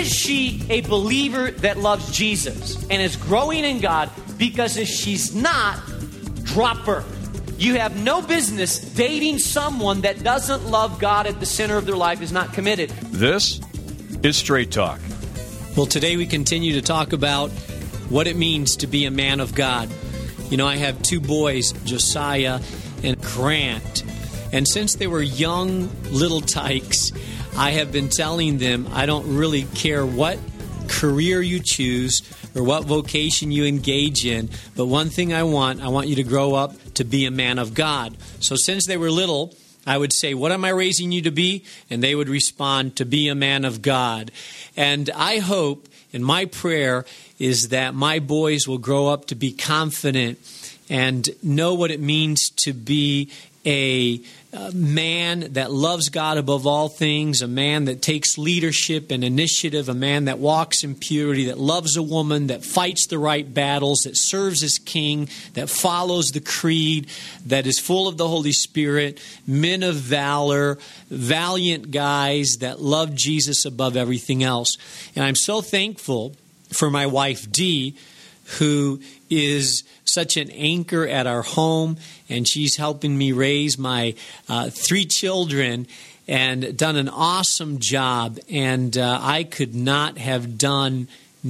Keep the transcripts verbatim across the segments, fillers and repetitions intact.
is she a believer that loves Jesus and is growing in God? Because if she's not, drop her. You have no business dating someone that doesn't love God at the center of their life, is not committed. This is Straight Talk. Well, today we continue to talk about what it means to be a man of God. You know, I have two boys, Josiah and Grant. And since they were young little tykes, I have been telling them I don't really care what career you choose or what vocation you engage in, but one thing I want, I want you to grow up to be a man of God. So since they were little, I would say, what am I raising you to be? And they would respond, to be a man of God. And I hope, and my prayer is that my boys will grow up to be confident and know what it means to be a, a man that loves God above all things, a man that takes leadership and initiative, a man that walks in purity, that loves a woman, that fights the right battles, that serves as king, that follows the creed, that is full of the Holy Spirit, men of valor, valiant guys that love Jesus above everything else. And I'm so thankful for my wife, Dee, who is such an anchor at our home, and she's helping me raise my uh, three children and done an awesome job. And uh, I could not have done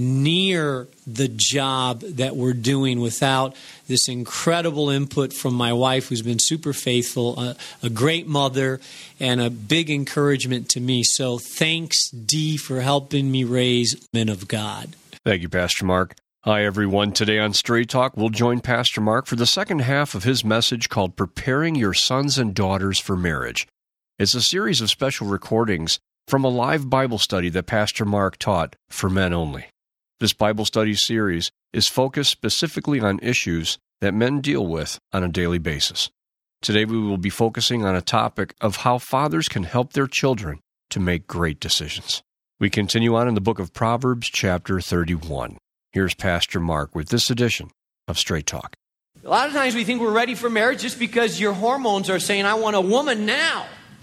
near the job that we're doing without this incredible input from my wife, who's been super faithful, a, a great mother, and a big encouragement to me. So thanks, Dee, for helping me raise men of God. Thank you, Pastor Mark. Hi, everyone. Today on Straight Talk, we'll join Pastor Mark for the second half of his message called Preparing Your Sons and Daughters for Marriage. It's a series of special recordings from a live Bible study that Pastor Mark taught for men only. This Bible study series is focused specifically on issues that men deal with on a daily basis. Today, we will be focusing on a topic of how fathers can help their children to make great decisions. We continue on in the book of Proverbs, chapter thirty-one. Here's Pastor Mark with this edition of Straight Talk. A lot of times we think we're ready for marriage just because your hormones are saying, I want a woman now.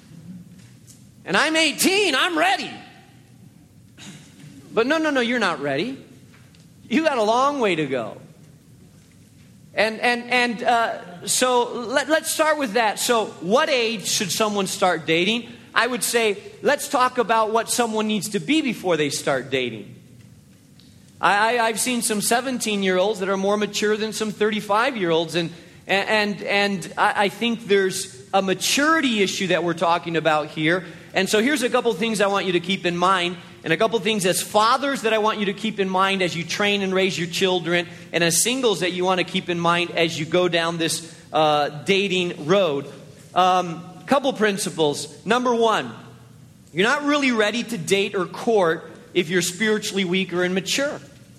And I'm eighteen, I'm ready. But no, no, no, you're not ready. You got a long way to go. And and and uh, so let, let's start with that. So what age should someone start dating? I would say, let's talk about what someone needs to be before they start dating. I, I've seen some seventeen-year-olds that are more mature than some thirty-five-year-olds, and and and I think there's a maturity issue that we're talking about here. And so here's a couple things I want you to keep in mind, and a couple things as fathers that I want you to keep in mind as you train and raise your children, and as singles that you want to keep in mind as you go down this uh, dating road. Um, couple principles. Number one, you're not really ready to date or court if you're spiritually weak or immature.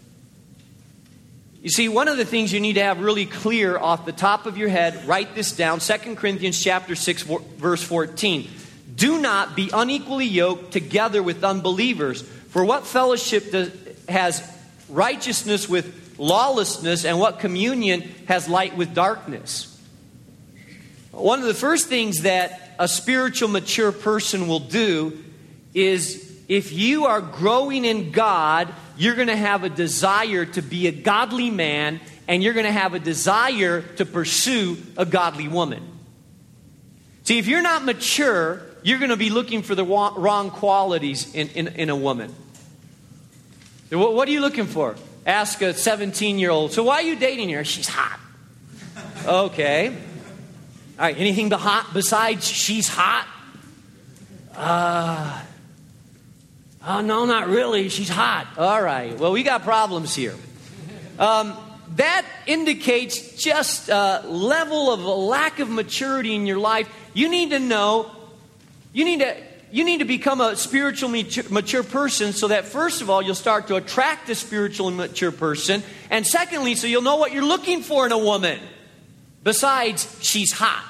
You see, one of the things you need to have really clear off the top of your head, write this down, Second Corinthians chapter six, verse fourteen. Do not be unequally yoked together with unbelievers. For what fellowship does, has righteousness with lawlessness, and what communion has light with darkness? One of the first things that a spiritual mature person will do is, if you are growing in God, you're going to have a desire to be a godly man, and you're going to have a desire to pursue a godly woman. See, if you're not mature, you're going to be looking for the wrong qualities in, in, in a woman. What, what are you looking for? Ask a seventeen-year-old, so why are you dating her? She's hot. Okay. All right, anything hot besides she's hot? Uh... Oh, no, not really. She's hot. All right. Well, we got problems here. Um, that indicates just a level of a lack of maturity in your life. You need to know, you need to, you need to become a spiritually mature, mature person so that, first of all, you'll start to attract a spiritually mature person. And secondly, so you'll know what you're looking for in a woman. Besides, she's hot.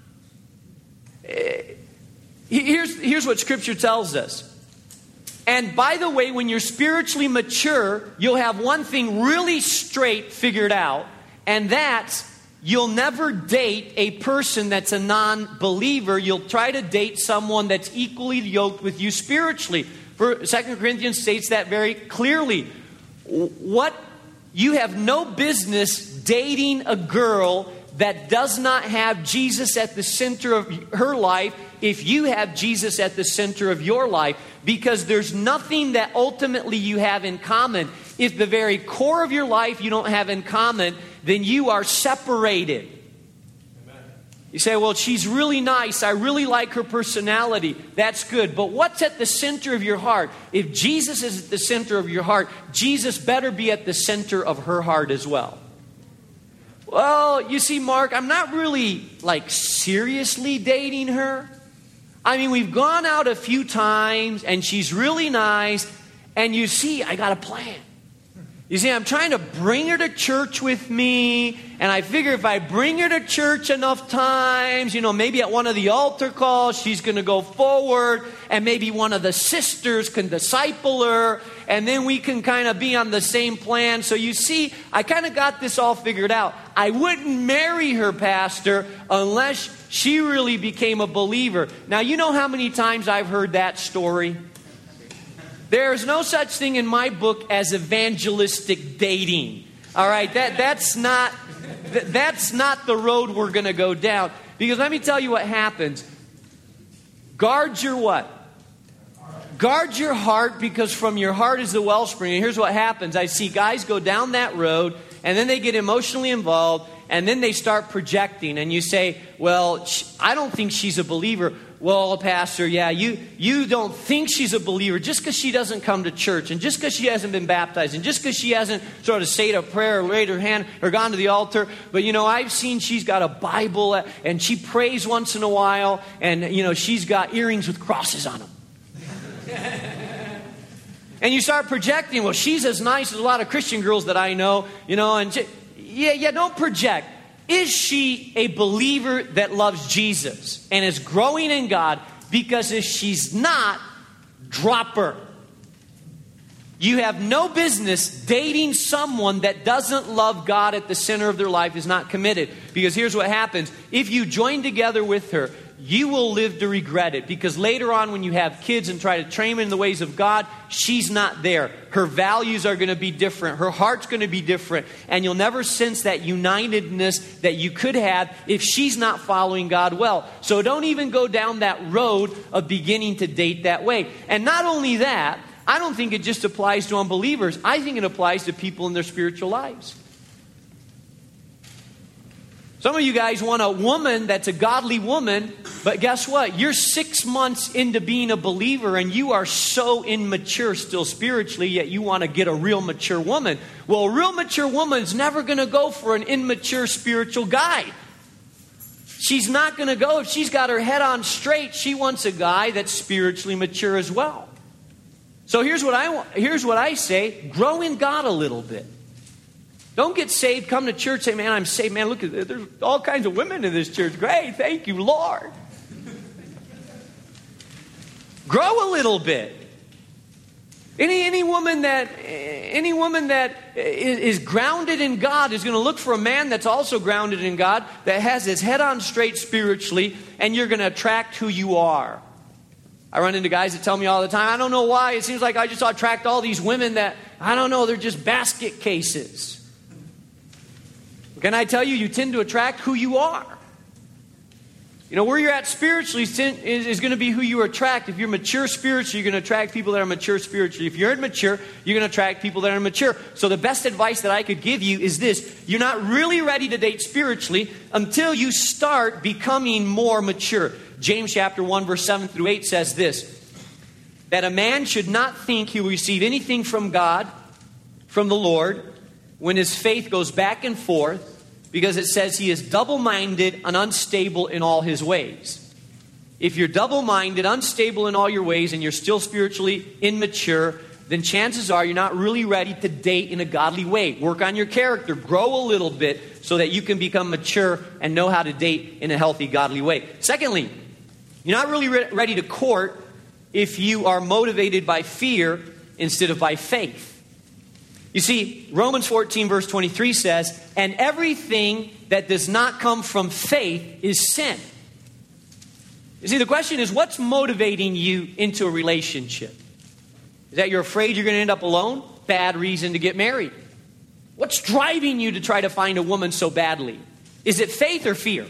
Here's, here's what Scripture tells us. And by the way, when you're spiritually mature, you'll have one thing really straight figured out, and that's you'll never date a person that's a non-believer. You'll try to date someone that's equally yoked with you spiritually. For Second Corinthians states that very clearly. What you have no business dating a girl that does not have Jesus at the center of her life if you have Jesus at the center of your life, because there's nothing that ultimately you have in common. If the very core of your life you don't have in common, then you are separated. You say, well, she's really nice. I really like her personality. That's good. But what's at the center of your heart? If Jesus is at the center of your heart, Jesus better be at the center of her heart as well. Well, you see, Mark, I'm not really, like, seriously dating her. I mean, we've gone out a few times, and she's really nice. And you see, I got a plan. You see, I'm trying to bring her to church with me, and I figure if I bring her to church enough times, you know, maybe at one of the altar calls, she's going to go forward, and maybe one of the sisters can disciple her, and then we can kind of be on the same plan. So you see, I kind of got this all figured out. I wouldn't marry her, Pastor, unless she really became a believer. Now, you know how many times I've heard that story? There is no such thing in my book as evangelistic dating. All right, that that's not that's not the road we're going to go down. Because let me tell you what happens. Guard your what? Guard your heart, because from your heart is the wellspring. And here's what happens. I see guys go down that road, and then they get emotionally involved, and then they start projecting. And you say, well, I don't think she's a believer. Well, Pastor, yeah, you, you don't think she's a believer just because she doesn't come to church, and just because she hasn't been baptized, and just because she hasn't sort of said a prayer or laid her hand or gone to the altar. But, you know, I've seen she's got a Bible, and she prays once in a while, and, you know, she's got earrings with crosses on them. And you start projecting, well, she's as nice as a lot of Christian girls that I know, you know, and she, yeah, yeah, don't project. Is she a believer that loves Jesus and is growing in God? Because if she's not, drop her. You have no business dating someone that doesn't love God at the center of their life, is not committed. Because here's what happens. If you join together with her, you will live to regret it. Because later on, when you have kids and try to train them in the ways of God, she's not there. Her values are going to be different. Her heart's going to be different. And you'll never sense that unitedness that you could have if she's not following God well. So don't even go down that road of beginning to date that way. And not only that, I don't think it just applies to unbelievers. I think it applies to people in their spiritual lives. Some of you guys want a woman that's a godly woman, but guess what? You're six months into being a believer and you are so immature still spiritually, yet you want to get a real mature woman. Well, a real mature woman's never going to go for an immature spiritual guy. She's not going to go. If she's got her head on straight, she wants a guy that's spiritually mature as well. So here's what I want. Here's what I say. Grow in God a little bit. Don't get saved, come to church, say, man, I'm saved. Man, look, at this. There's all kinds of women in this church. Great, thank you, Lord. Grow a little bit. Any any woman that any woman that is, is grounded in God is going to look for a man that's also grounded in God, that has his head on straight spiritually, and you're going to attract who you are. I run into guys that tell me all the time, I don't know why, it seems like I just attract all these women that, I don't know, they're just basket cases. Can I tell you, you tend to attract who you are. You know, where you're at spiritually is, is going to be who you attract. If you're mature spiritually, you're going to attract people that are mature spiritually. If you're immature, you're going to attract people that are mature. So the best advice that I could give you is this. You're not really ready to date spiritually until you start becoming more mature. James chapter one, verse seven through eight says this, that a man should not think he will receive anything from God, from the Lord, when his faith goes back and forth, because it says he is double-minded and unstable in all his ways. If you're double-minded, unstable in all your ways, and you're still spiritually immature, then chances are you're not really ready to date in a godly way. Work on your character. Grow a little bit so that you can become mature and know how to date in a healthy, godly way. Secondly, you're not really re- ready to court if you are motivated by fear instead of by faith. You see, Romans fourteen verse twenty-three says, and everything that does not come from faith is sin. You see, the question is, what's motivating you into a relationship? Is that you're afraid you're going to end up alone? Bad reason to get married. What's driving you to try to find a woman so badly? Is it faith or fear?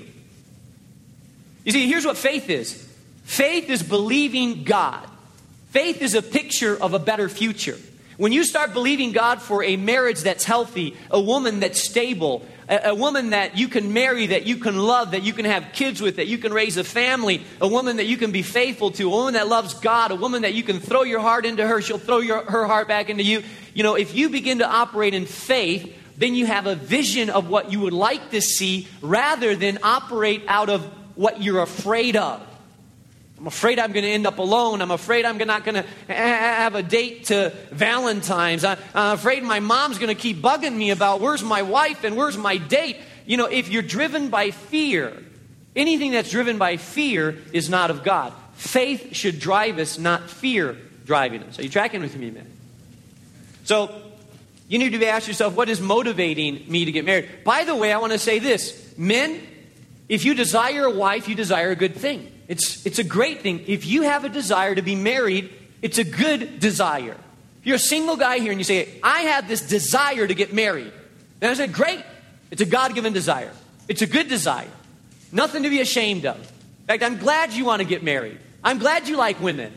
You see, here's what faith is. Faith is believing God. Faith is a picture of a better future. When you start believing God for a marriage that's healthy, a woman that's stable, a, a woman that you can marry, that you can love, that you can have kids with, that you can raise a family, a woman that you can be faithful to, a woman that loves God, a woman that you can throw your heart into her, she'll throw your, her heart back into you. You know, if you begin to operate in faith, then you have a vision of what you would like to see rather than operate out of what you're afraid of. I'm afraid I'm going to end up alone. I'm afraid I'm not going to have a date to Valentine's. I'm afraid my mom's going to keep bugging me about where's my wife and where's my date. You know, if you're driven by fear, anything that's driven by fear is not of God. Faith should drive us, not fear driving us. Are you tracking with me, man? So you need to ask yourself, what is motivating me to get married? By the way, I want to say this. Men, if you desire a wife, you desire a good thing. It's, it's a great thing. If you have a desire to be married, it's a good desire. If you're a single guy here and you say, I have this desire to get married. And I said, great. It's a God-given desire. It's a good desire. Nothing to be ashamed of. In fact, I'm glad you want to get married. I'm glad you like women.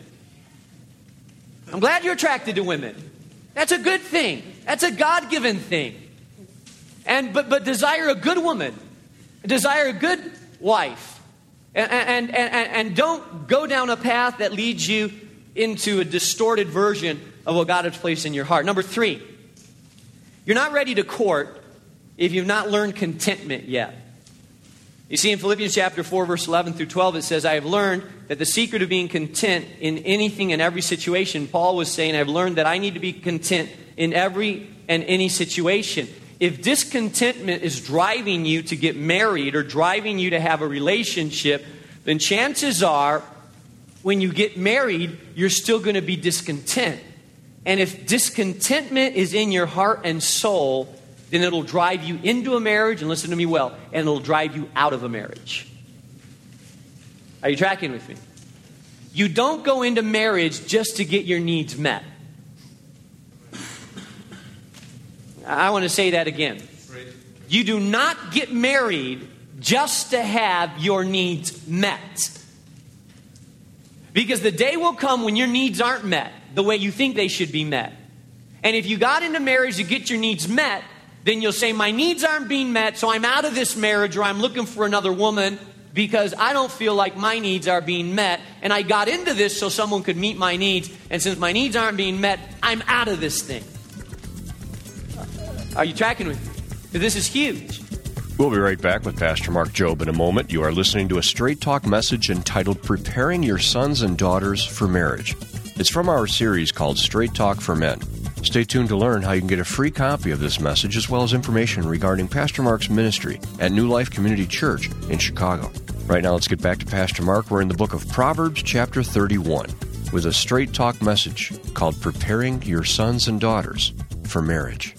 I'm glad you're attracted to women. That's a good thing. That's a God-given thing. And but but desire a good woman. Desire a good wife. And, and, and, and don't go down a path that leads you into a distorted version of what God has placed in your heart. Number three, you're not ready to court if you've not learned contentment yet. You see, in Philippians chapter four, verse eleven through twelve, it says, I have learned that the secret of being content in anything and every situation, Paul was saying, I've learned that I need to be content in every and any situation. If discontentment is driving you to get married or driving you to have a relationship, then chances are when you get married, you're still going to be discontent. And if discontentment is in your heart and soul, then it'll drive you into a marriage, and listen to me well, and it'll drive you out of a marriage. Are you tracking with me? You don't go into marriage just to get your needs met. I want to say that again. You do not get married just to have your needs met. Because the day will come when your needs aren't met the way you think they should be met. And if you got into marriage to get your needs met, then you'll say, my needs aren't being met, so I'm out of this marriage, or I'm looking for another woman because I don't feel like my needs are being met. And I got into this so someone could meet my needs. And since my needs aren't being met, I'm out of this thing. Are you tracking with me? This is huge. We'll be right back with Pastor Mark Jobe in a moment. You are listening to a Straight Talk message entitled Preparing Your Sons and Daughters for Marriage. It's from our series called Straight Talk for Men. Stay tuned to learn how you can get a free copy of this message as well as information regarding Pastor Mark's ministry at New Life Community Church in Chicago. Right now, let's get back to Pastor Mark. We're in the book of Proverbs, chapter thirty-one, with a Straight Talk message called Preparing Your Sons and Daughters for Marriage.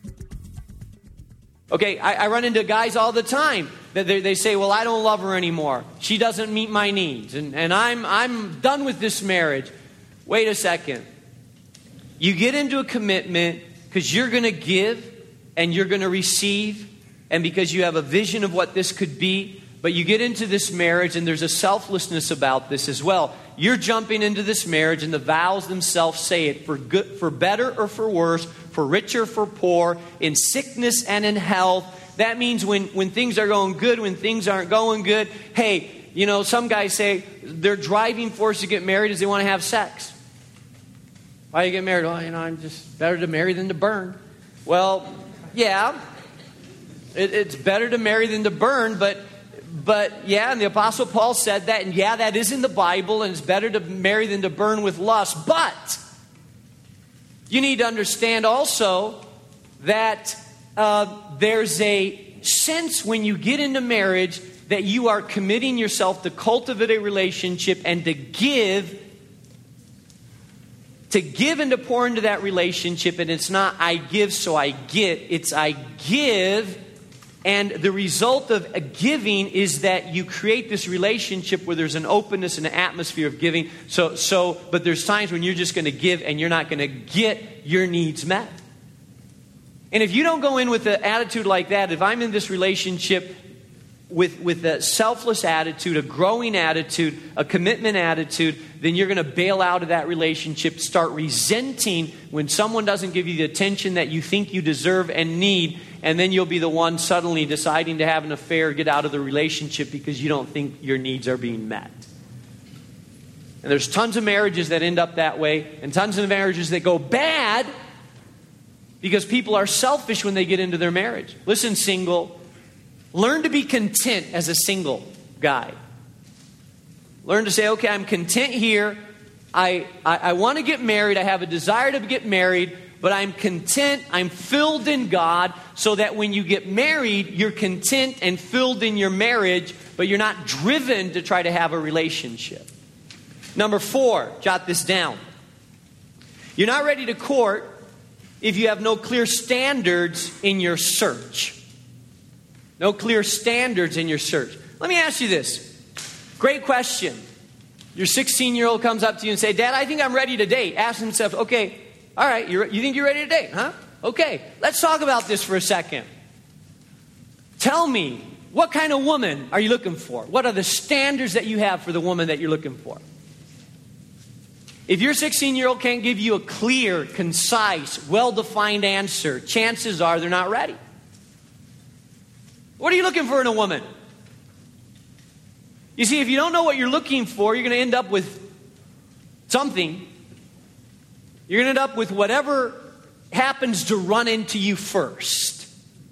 Okay, I, I run into guys all the time that they, they say, well, I don't love her anymore. She doesn't meet my needs. And, and I'm, I'm done with this marriage. Wait a second. You get into a commitment because you're going to give and you're going to receive, and because you have a vision of what this could be. But you get into this marriage and there's a selflessness about this as well. You're jumping into this marriage and the vows themselves say it, for good, for better or for worse, for rich or for poor, in sickness and in health. That means when, when things are going good, when things aren't going good. Hey, you know, some guys say their driving force to get married is they want to have sex. Why do you get married? Well, you know, I'm just better to marry than to burn. Well, yeah, it, it's better to marry than to burn, but But yeah, and the Apostle Paul said that, and yeah, that is in the Bible, and it's better to marry than to burn with lust. But you need to understand also that uh, there's a sense when you get into marriage that you are committing yourself to cultivate a relationship and to give, to give and to pour into that relationship. And it's not I give so I get, it's I give And the result of a giving is that you create this relationship where there's an openness and an atmosphere of giving. So, so, but there's times when you're just going to give and you're not going to get your needs met. And if you don't go in with an attitude like that, if I'm in this relationship with, with a selfless attitude, a growing attitude, a commitment attitude, then you're going to bail out of that relationship, start resenting when someone doesn't give you the attention that you think you deserve and need, and then you'll be the one suddenly deciding to have an affair, get out of the relationship because you don't think your needs are being met. And there's tons of marriages that end up that way, and tons of marriages that go bad because people are selfish when they get into their marriage. Listen, single, learn to be content as a single guy. Learn to say, okay, I'm content here. I, I, I want to get married. I have a desire to get married, but I'm content. I'm filled in God so that when you get married, you're content and filled in your marriage, but you're not driven to try to have a relationship. Number four, jot this down. You're not ready to court if you have no clear standards in your search. No clear standards in your search. Let me ask you this. Great question. Your sixteen-year-old comes up to you and say, Dad, I think I'm ready to date. Ask himself, okay, all right, you're, you think you're ready to date, huh? Okay, let's talk about this for a second. Tell me, what kind of woman are you looking for? What are the standards that you have for the woman that you're looking for? If your sixteen-year-old can't give you a clear, concise, well-defined answer, chances are they're not ready. What are you looking for in a woman? You see, if you don't know what you're looking for, you're going to end up with something. You're going to end up with whatever happens to run into you first.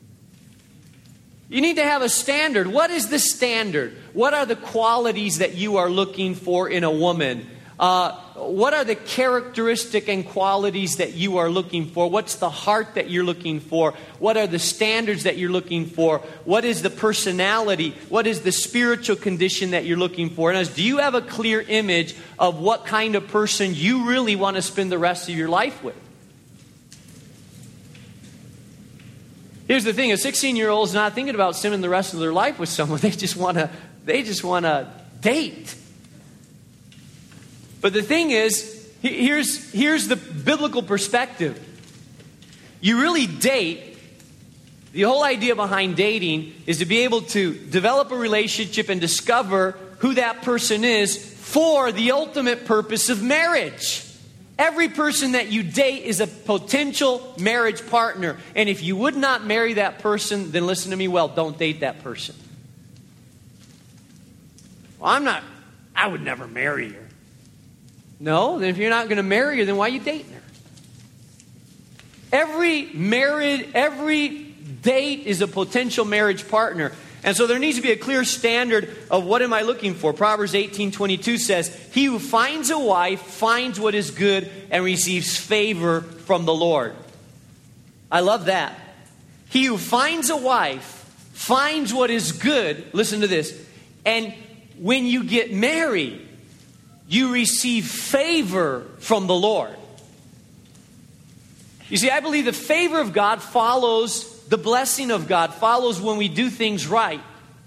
You need to have a standard. What is the standard? What are the qualities that you are looking for in a woman? Uh, what are the characteristic and qualities that you are looking for? What's the heart that you're looking for? What are the standards that you're looking for? What is the personality? What is the spiritual condition that you're looking for? And as, do you have a clear image of what kind of person you really want to spend the rest of your life with? Here's the thing: a sixteen-year-old is not thinking about spending the rest of their life with someone. They just want to. They just want to date. But the thing is, here's, here's the biblical perspective. You really date. The whole idea behind dating is to be able to develop a relationship and discover who that person is for the ultimate purpose of marriage. Every person that you date is a potential marriage partner. And if you would not marry that person, then listen to me well, don't date that person. Well, I'm not, I would never marry her. No, then if you're not going to marry her, then why are you dating her? Every married, every date is a potential marriage partner. And so there needs to be a clear standard of what am I looking for. Proverbs eighteen twenty-two says, he who finds a wife finds what is good and receives favor from the Lord. I love that. He who finds a wife finds what is good. Listen to this. And when you get married, you receive favor from the Lord. You see, I believe the favor of God follows the blessing of God, follows when we do things right.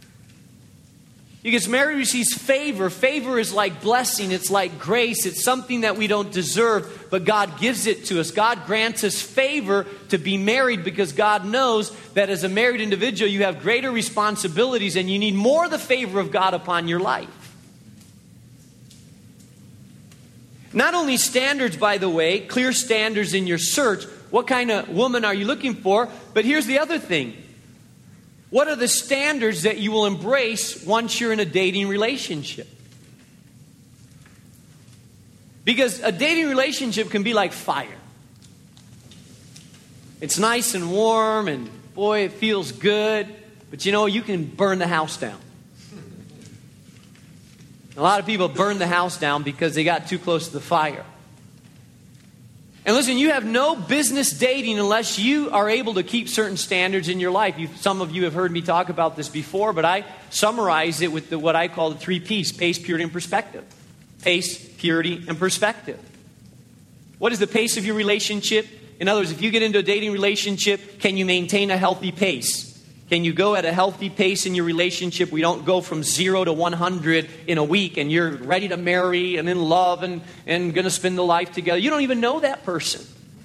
He gets married, receives favor. Favor is like blessing. It's like grace. It's something that we don't deserve, but God gives it to us. God grants us favor to be married because God knows that as a married individual, you have greater responsibilities and you need more of the favor of God upon your life. Not only standards, by the way, clear standards in your search. What kind of woman are you looking for? But here's the other thing. What are the standards that you will embrace once you're in a dating relationship? Because a dating relationship can be like fire. It's nice and warm and boy, it feels good. But you know, you can burn the house down. A lot of people burn the house down because they got too close to the fire. And listen, you have no business dating unless you are able to keep certain standards in your life. You've, some of you have heard me talk about this before, but I summarize it with the, what I call the three P's: pace, purity, and perspective. Pace, purity, and perspective. What is the pace of your relationship? In other words, if you get into a dating relationship, can you maintain a healthy pace? Can you go at a healthy pace in your relationship? We don't go from zero to one hundred in a week and you're ready to marry and in love and, and going to spend the life together. You don't even know that person.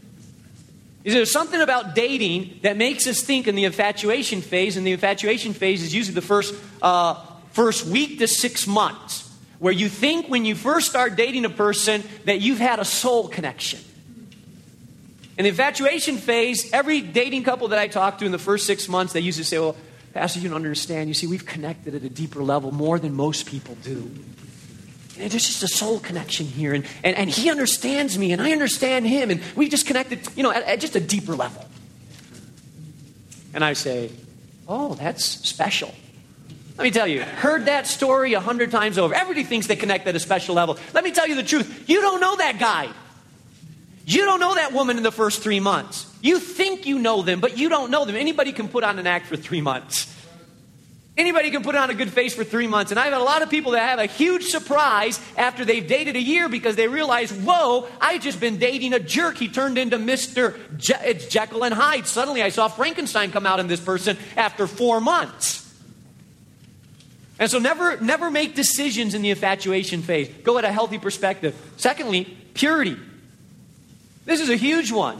Is there something about dating that makes us think in the infatuation phase, and the infatuation phase is usually the first, uh, first week to six months, where you think when you first start dating a person that you've had a soul connection. In the infatuation phase, every dating couple that I talk to in the first six months, they usually say, well, Pastor, you don't understand. You see, we've connected at a deeper level more than most people do. And there's just a soul connection here. And, and, and he understands me, and I understand him. And we've just connected, you know, at, at just a deeper level. And I say, oh, that's special. Let me tell you, heard that story a hundred times over. Everybody thinks they connect at a special level. Let me tell you the truth. You don't know that guy. You don't know that woman in the first three months. You think you know them, but you don't know them. Anybody can put on an act for three months. Anybody can put on a good face for three months. And I've had a lot of people that have a huge surprise after they've dated a year because they realize, whoa, I've just been dating a jerk. He turned into Mister Je- it's Jekyll and Hyde. Suddenly I saw Frankenstein come out in this person after four months. And so never, never make decisions in the infatuation phase. Go at a healthy perspective. Secondly, purity. This is a huge one.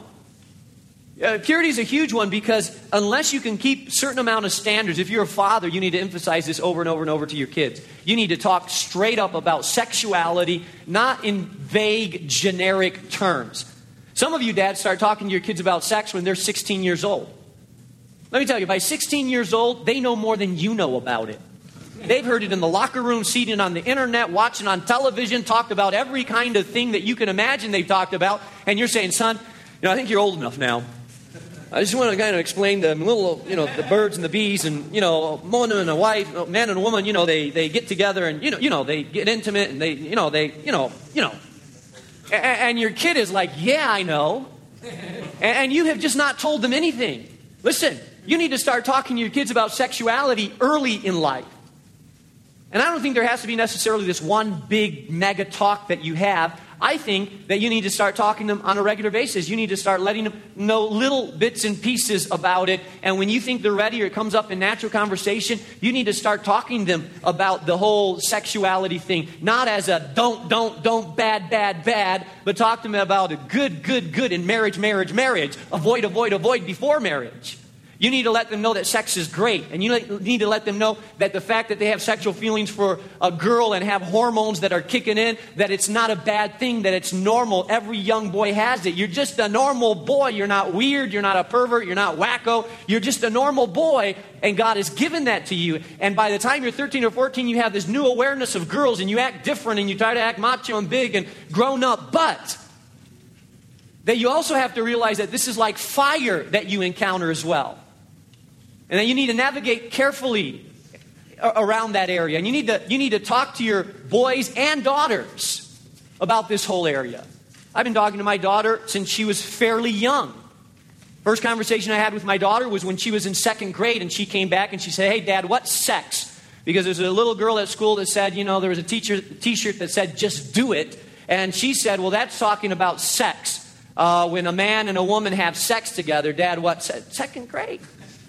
Uh, purity is a huge one because unless you can keep a certain amount of standards, if you're a father, you need to emphasize this over and over and over to your kids. You need to talk straight up about sexuality, not in vague, generic terms. Some of you dads start talking to your kids about sex when they're sixteen years old. Let me tell you, by sixteen years old, they know more than you know about it. They've heard it in the locker room, seen it on the internet, watching on television, talked about every kind of thing that you can imagine they've talked about. And you're saying, son, you know, I think you're old enough now. I just want to kind of explain the little, you know, the birds and the bees and, you know, a man and a wife, a man and a woman, you know, they, they get together and, you know, you know, they get intimate and they, you know, they, you know, you know. And, and your kid is like, yeah, I know. And, and you have just not told them anything. Listen, you need to start talking to your kids about sexuality early in life. And I don't think there has to be necessarily this one big mega talk that you have. I think that you need to start talking to them on a regular basis. You need to start letting them know little bits and pieces about it. And when you think they're ready or it comes up in natural conversation, you need to start talking to them about the whole sexuality thing. Not as a don't, don't, don't, bad, bad, bad, but talk to them about a good, good, good in marriage, marriage, marriage. Avoid, avoid, avoid before marriage. You need to let them know that sex is great. And you need to let them know that the fact that they have sexual feelings for a girl and have hormones that are kicking in, that it's not a bad thing, that it's normal. Every young boy has it. You're just a normal boy. You're not weird. You're not a pervert. You're not wacko. You're just a normal boy, and God has given that to you. And by the time you're thirteen or fourteen, you have this new awareness of girls, and you act different, and you try to act macho and big and grown up. But that you also have to realize that this is like fire that you encounter as well. And then you need to navigate carefully around that area. And you need to you need to talk to your boys and daughters about this whole area. I've been talking to my daughter since she was fairly young. First conversation I had with my daughter was when she was in second grade, and she came back and she said, "Hey, Dad, what's sex?" Because there's a little girl at school that said, you know, there was a teacher t-shirt that said, "Just do it." And she said, well, that's talking about sex. Uh, when a man and a woman have sex together, Dad, what's second grade?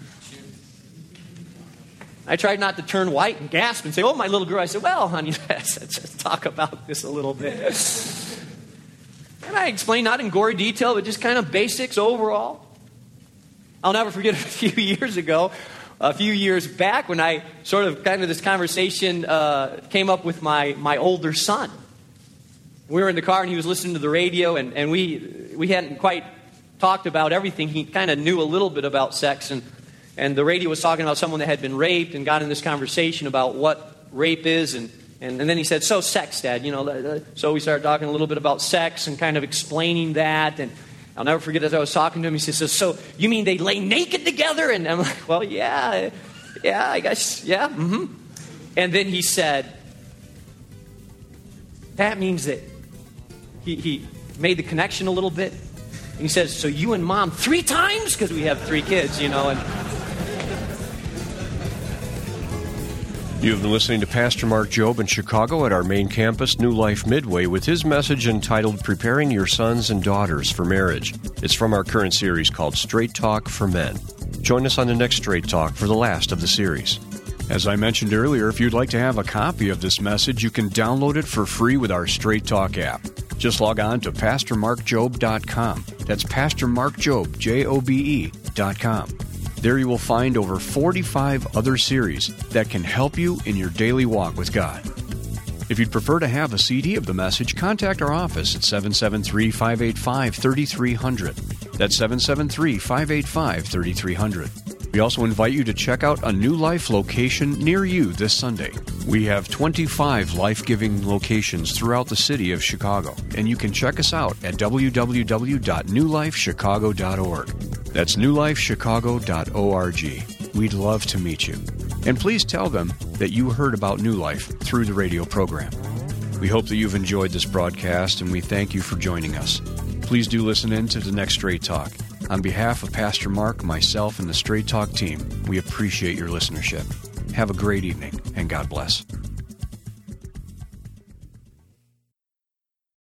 I tried not to turn white and gasp and say, oh, my little girl. I said, well, honey, let's just talk about this a little bit. And I explained, not in gory detail, but just kind of basics overall. I'll never forget a few years ago, a few years back, when I sort of kind of this conversation uh, came up with my, my older son. We were in the car and he was listening to the radio, and, and we we hadn't quite talked about everything. He kind of knew a little bit about sex, and And the radio was talking about someone that had been raped, and got in this conversation about what rape is. And, and, and then he said, so sex, Dad. You know, so we started talking a little bit about sex and kind of explaining that. And I'll never forget, as I was talking to him, he says, so you mean they lay naked together? And I'm like, well, yeah, yeah, I guess, yeah. Mm-hmm. And then he said, that means that he, he made the connection a little bit. And he says, so you and Mom three times? Because we have three kids, you know, and... You have been listening to Pastor Mark Jobe in Chicago at our main campus, New Life Midway, with his message entitled Preparing Your Sons and Daughters for Marriage. It's from our current series called Straight Talk for Men. Join us on the next Straight Talk for the last of the series. As I mentioned earlier, if you'd like to have a copy of this message, you can download it for free with our Straight Talk app. Just log on to pastor mark jobe dot com. That's pastor mark jobe, J O B E, dot com. There you will find over forty-five other series that can help you in your daily walk with God. If you'd prefer to have a C D of the message, contact our office at seven seven three, five eight five, three three zero zero. That's seven seven three, five eight five, three three zero zero. We also invite you to check out a New Life location near you this Sunday. We have twenty-five life-giving locations throughout the city of Chicago, and you can check us out at w w w dot new life chicago dot org. That's new life chicago dot org. We'd love to meet you. And please tell them that you heard about New Life through the radio program. We hope that you've enjoyed this broadcast, and we thank you for joining us. Please do listen in to the next Straight Talk. On behalf of Pastor Mark, myself, and the Straight Talk team, we appreciate your listenership. Have a great evening, and God bless.